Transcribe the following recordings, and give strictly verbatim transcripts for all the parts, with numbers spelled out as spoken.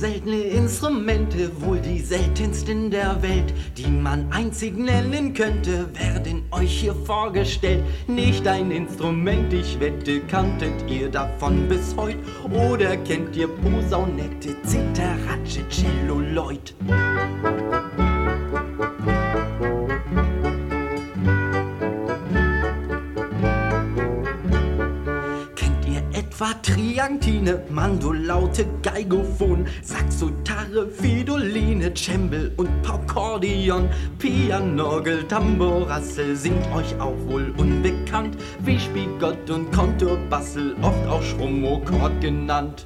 Seltene Instrumente, wohl die seltensten der Welt, die man einzig nennen könnte, werden euch hier vorgestellt. Nicht ein Instrument, ich wette, kanntet ihr davon bis heut? Oder kennt ihr Posaunette, Ziteratsche, Celluloid? Triantine, Mandolaute, Geigophon, Saxotarre, Fidoline, Cembal und Paukordion, Pianorgel, Tamborassel sind euch auch wohl unbekannt, wie Spigott und Konturbassel, oft auch Schrummokord genannt.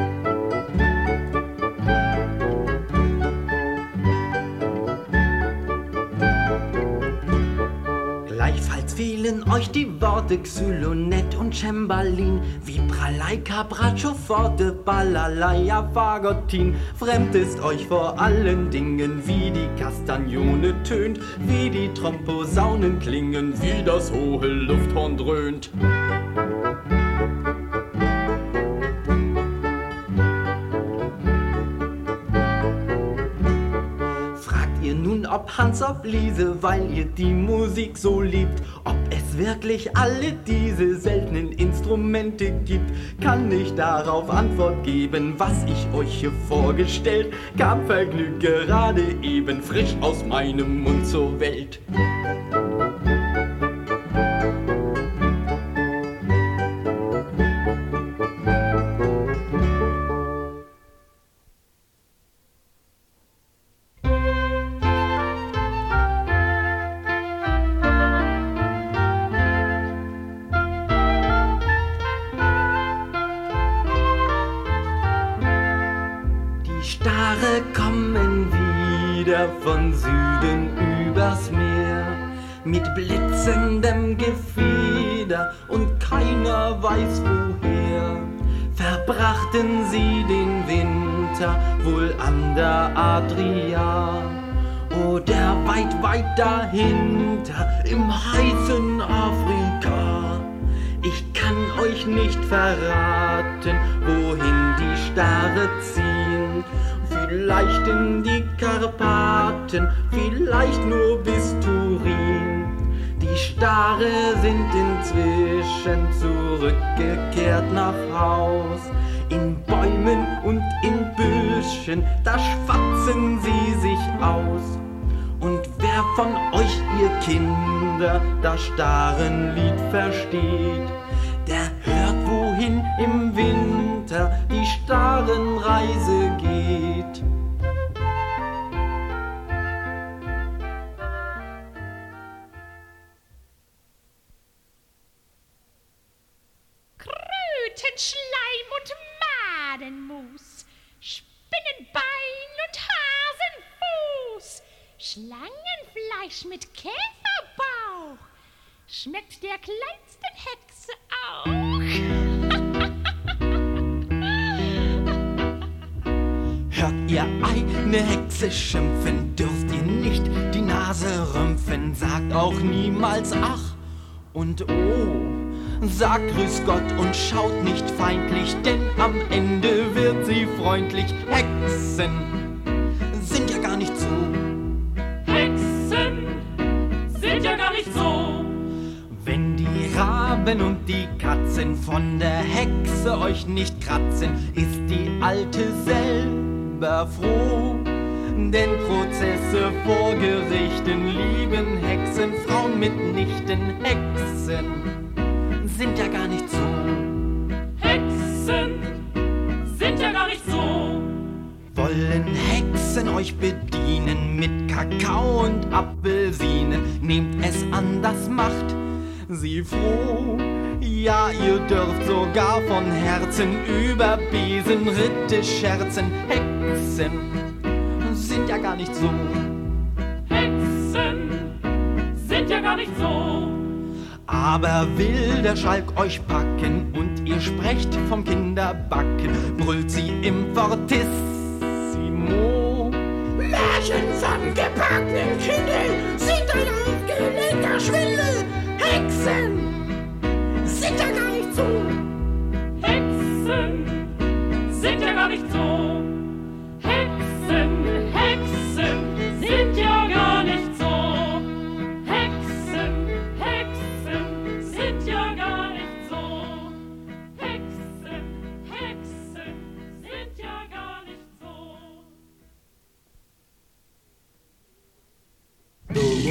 Gleichfalls fehlen euch die Worte Xylonet und Cembalin, Vibralaika, Braccio forte, Balalaia, Fagottin. Fremd ist euch vor allen Dingen, wie die Kastagnone tönt, wie die Tromposaunen klingen, wie das hohe Lufthorn dröhnt. Ob Hans, ob Liese, weil ihr die Musik so liebt, ob es wirklich alle diese seltenen Instrumente gibt, kann ich darauf Antwort geben, was ich euch hier vorgestellt, kam vergnügt gerade eben frisch aus meinem Mund zur Welt. Stare kommen wieder von Süden übers Meer, mit blitzendem Gefieder und keiner weiß woher. Verbrachten sie den Winter wohl an der Adria oder weit, weit dahinter im heißen Afrika. Ich kann euch nicht verraten, wohin die Stare ziehen. Vielleicht in die Karpaten, vielleicht nur bis Turin. Die Stare sind inzwischen zurückgekehrt nach Haus. In Bäumen und in Büschen, da schwatzen sie sich aus. Und wer von euch, ihr Kinder, das Starenlied versteht, der hört, wohin im Winter die Starenreise geht. Krötenschleim und Madenmus, Spinnenbein und Hasenfuß, Schlangenfleisch mit Käferbauch, schmeckt der kleinsten Hexe auch. Hört ihr eine Hexe schimpfen, dürft ihr nicht die Nase rümpfen, sagt auch niemals ach und oh. Sagt grüß Gott und schaut nicht feindlich, denn am Ende wird sie freundlich. Hexen sind ja gar nicht so. Hexen sind ja gar nicht so. Wenn die Raben und die Katzen von der Hexe euch nicht kratzen, ist die Alte selber froh. Denn Prozesse vor Gerichten lieben Hexen, Frauen mitnichten. Hexen sind ja gar nicht so. Hexen sind ja gar nicht so. Wollen Hexen euch bedienen mit Kakao und Apfelsinen, nehmt es an, das macht sie froh. Ja, ihr dürft sogar von Herzen über Besenritte scherzen. Hexen sind ja gar nicht so. Hexen sind ja gar nicht so. Aber will der Schalk euch packen und ihr sprecht vom Kinderbacken, brüllt sie im Fortissimo. Märchen von gebackenen Kindeln sind ein aufgelegter Schwindel. Hexen sind ja gar nicht so. Hexen sind ja gar nicht so.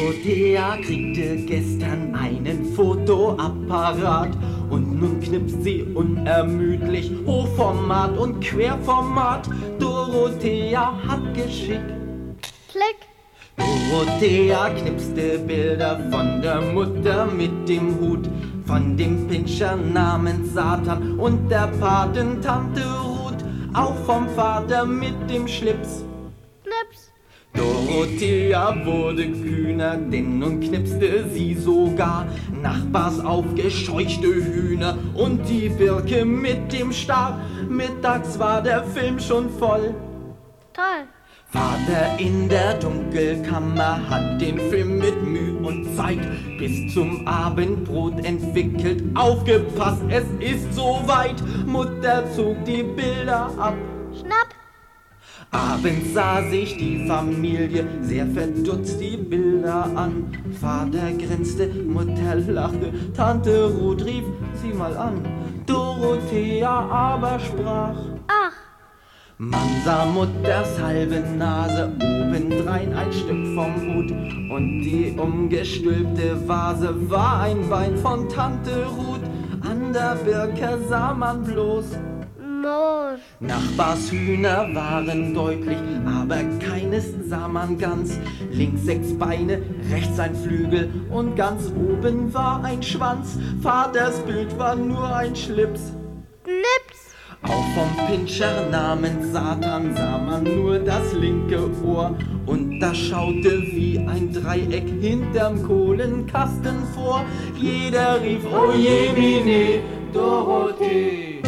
Dorothea kriegte gestern einen Fotoapparat und nun knipst sie unermüdlich Hochformat und Querformat. Dorothea hat Geschick. Klick. Dorothea knipste Bilder von der Mutter mit dem Hut, von dem Pinscher namens Satan und der Patentante Ruth, auch vom Vater mit dem Schlips. Knips. Dorothea wurde kühner, denn nun knipste sie sogar Nachbars aufgescheuchte Hühner und die Birke mit dem Star. Mittags war der Film schon voll. Toll. Vater in der Dunkelkammer hat den Film mit Mühe und Zeit bis zum Abendbrot entwickelt. Aufgepasst, es ist soweit. Mutter zog die Bilder ab. Schnapp. Abends sah sich die Familie sehr verdutzt die Bilder an. Vater grinste, Mutter lachte, Tante Ruth rief sie mal an. Dorothea aber sprach: Ach. Man sah Mutters halbe Nase, obendrein ein Stück vom Hut. Und die umgestülpte Vase war ein Bein von Tante Ruth. An der Birke sah man bloß Moos. Nachbars Hühner waren deutlich, aber keines sah man ganz. Links sechs Beine, rechts ein Flügel und ganz oben war ein Schwanz. Vaters Bild war nur ein Schlips. Knips. Auch vom Pinscher namens Satan sah man nur das linke Ohr. Und das schaute wie ein Dreieck hinterm Kohlenkasten vor. Jeder rief: Oh je, Mine, Dorothee.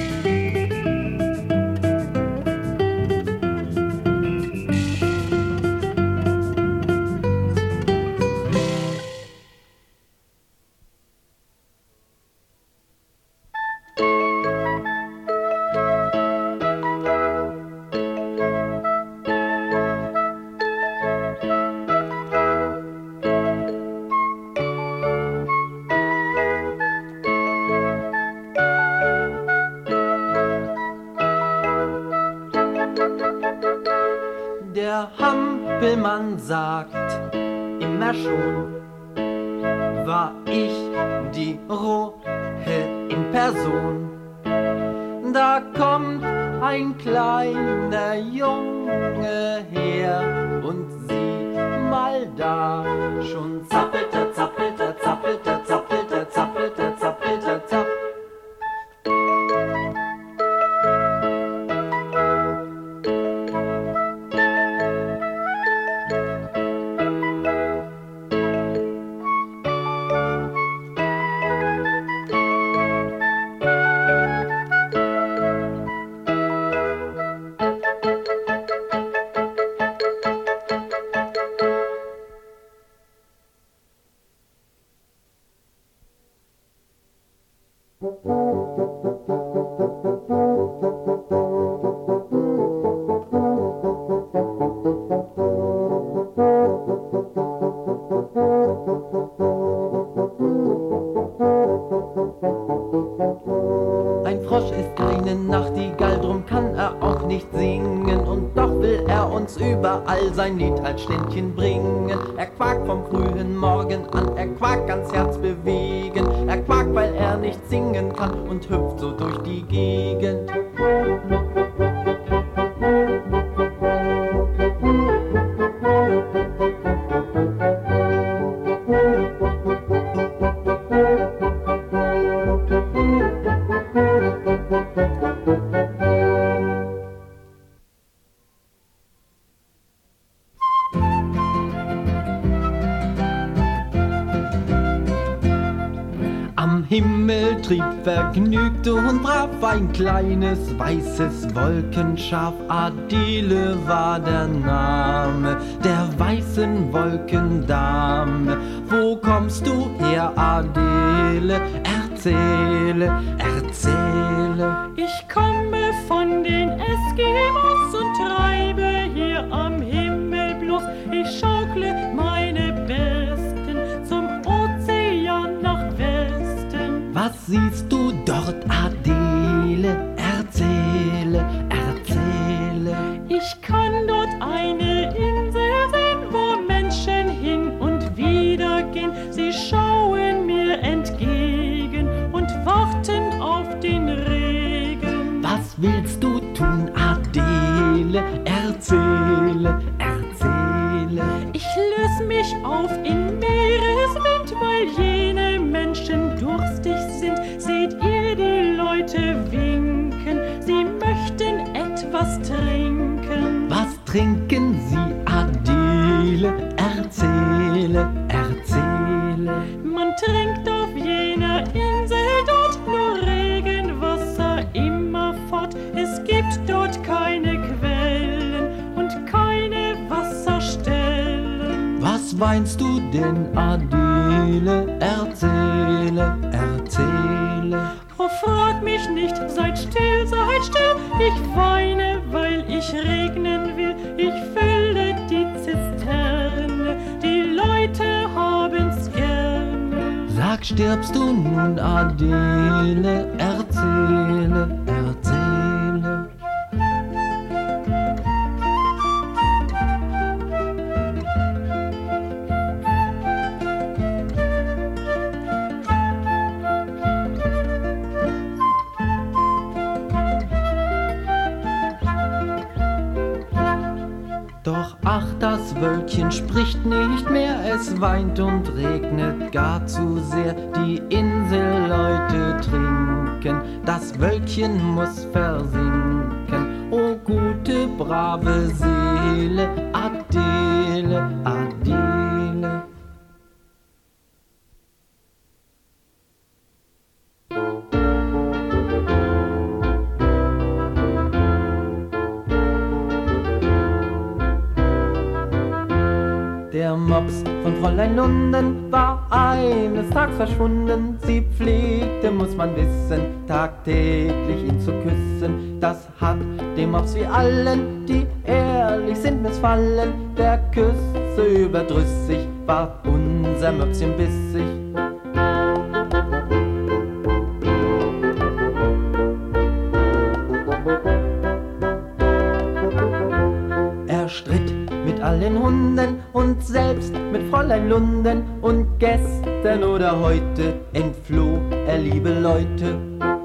Der Hampelmann sagt immer schon, war ich die Rohe in Person. Da kommt ein kleiner Junge her und sieh mal da, schon zappelt er, zappelt er, zappelt er, zappelt er, zappelt er, zappelt er, zapp. Ein Frosch ist eine Nachtigall, drum kann er auch nicht singen. Und doch will er uns überall sein Lied als Ständchen bringen. Er quakt vom frühen Morgen an, er quakt ganz Herz bewegen. Er quakt, weil er nicht singen kann und hüpft so durch die Gegend. Am Himmel trieb vergnügt und brav ein kleines weißes Wolkenschaf. Adele war der Name der weißen Wolkendame. Wo kommst du her, Adele? Erzähle, erzähle. Ich komme von den Eskimos und treibe hier am Himmel bloß. Ich schaukle meine Besten zum Ozean nach Westen. Was siehst du dort, Adele? Erzähle, erzähle. Ich kann dort eine Insel sehen, wo Menschen hin und wieder du tun, Adele? Erzähle, erzähle. Ich löse mich auf in Meereswind, weil jene Menschen durstig sind. Seht ihr die Leute winken, sie möchten etwas trinken. Was trinken sie, Adele? Erzähle, erzähle. Man trinkt auf jener Insel dort nur Regenwasser immerfort. Es gibt dort keine Quellen und keine Wasserstellen. Was weinst du denn, Adele? Erzähle, erzähle. Oh, frag mich nicht, seid still, seid still. Ich weine, weil ich regnen will. Ich fülle die Zisterne, die Leute haben's gerne. Sag, stirbst du nun, Adele? Erzähle, erzähle. Doch ach, das Wölkchen spricht nicht mehr, es weint und regnet gar zu sehr. Die Inselleute trinken, das Wölkchen muss versinken. O gute, brave Seele, Adele, Adele. Der Mops von Fräulein Lunden war eines Tags verschwunden. Sie pflegte, muss man wissen, tagtäglich ihn zu küssen. Das hat dem Mops wie allen, die ehrlich sind, missfallen. Der Küsse überdrüssig war unser Möpschen bissig. Er stritt mit allen Hunden und selbst mit Fräulein Lunden. Und gestern oder heute entfloh er, liebe Leute.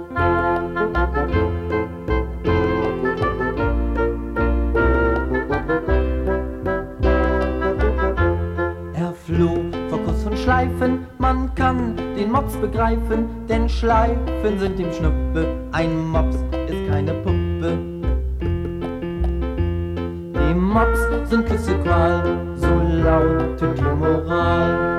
Er floh vor Kuss und Schleifen, man kann den Mops begreifen, denn Schleifen sind ihm Schnuppe, ein Mops ist keine Puppe. Die Mops sind Küsse Qual, so lautet die Moral.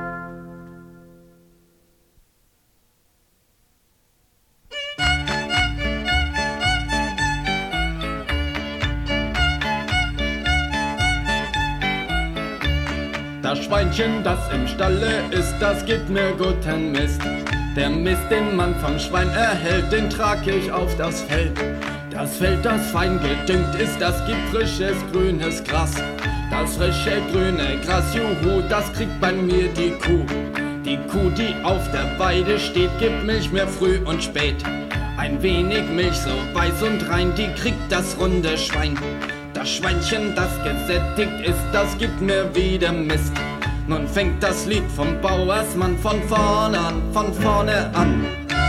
Das Schweinchen, das im Stalle ist, das gibt mir guten Mist. Der Mist, den man vom Schwein erhält, den trag ich auf das Feld. Das Feld, das fein gedüngt ist, das gibt frisches, grünes Gras. Das frische, grüne Gras, juhu, das kriegt bei mir die Kuh. Die Kuh, die auf der Weide steht, gibt Milch mir früh und spät. Ein wenig Milch, so weiß und rein, die kriegt das runde Schwein. Das Schweinchen, das gesättigt ist, das gibt mir wieder Mist. Nun fängt das Lied vom Bauersmann von vorne an, von vorne an.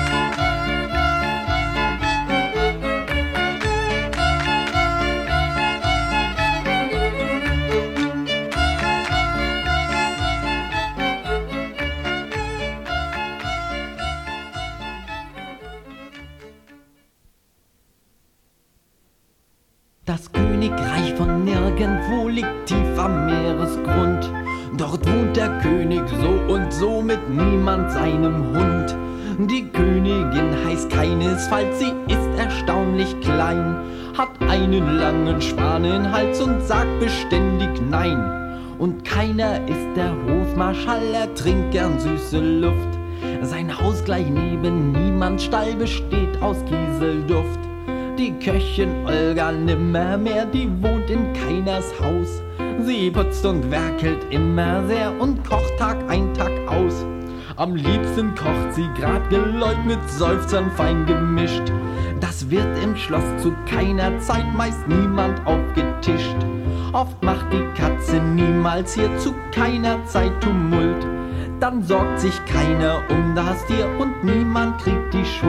Das Königreich von nirgendwo liegt tief am Meeresgrund. Dort wohnt der König so und so mit niemand seinem Hund. Die Königin heißt keinesfalls, sie ist erstaunlich klein, hat einen langen Schwanenhals und sagt beständig Nein. Und keiner ist der Hofmarschall, er trinkt gern süße Luft. Sein Haus gleich neben niemands Stall besteht aus Kieselduft. Die Köchin Olga nimmermehr, die wohnt in keiners Haus. Sie putzt und werkelt immer sehr und kocht Tag ein, Tag aus. Am liebsten kocht sie grad geläut mit Seufzern fein gemischt. Das wird im Schloss zu keiner Zeit meist niemand aufgetischt. Oft macht die Katze niemals hier zu keiner Zeit Tumult. Dann sorgt sich keiner um das Tier und niemand kriegt die Schuld.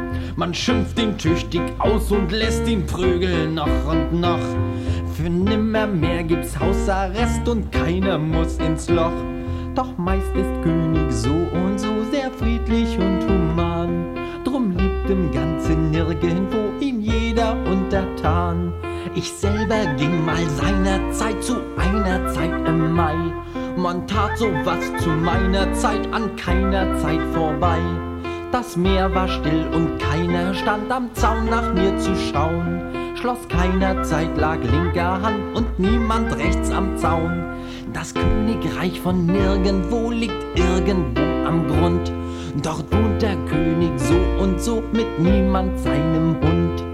Man schimpft ihn tüchtig aus und lässt ihn prügeln noch und noch. Für nimmermehr gibt's Hausarrest und keiner muss ins Loch. Doch meist ist König so und so sehr friedlich und human. Drum liebt im Ganzen nirgendwo ihm jeder untertan. Ich selber ging mal seinerzeit zu einer Zeit im Mai. Man tat sowas zu meiner Zeit an keiner Zeit vorbei. Das Meer war still und keiner stand am Zaun nach mir zu schauen. Schloss keiner Zeit lag linker Hand und niemand rechts am Zaun. Das Königreich von nirgendwo liegt irgendwo am Grund. Dort wohnt der König so und so mit niemand seinem Hund.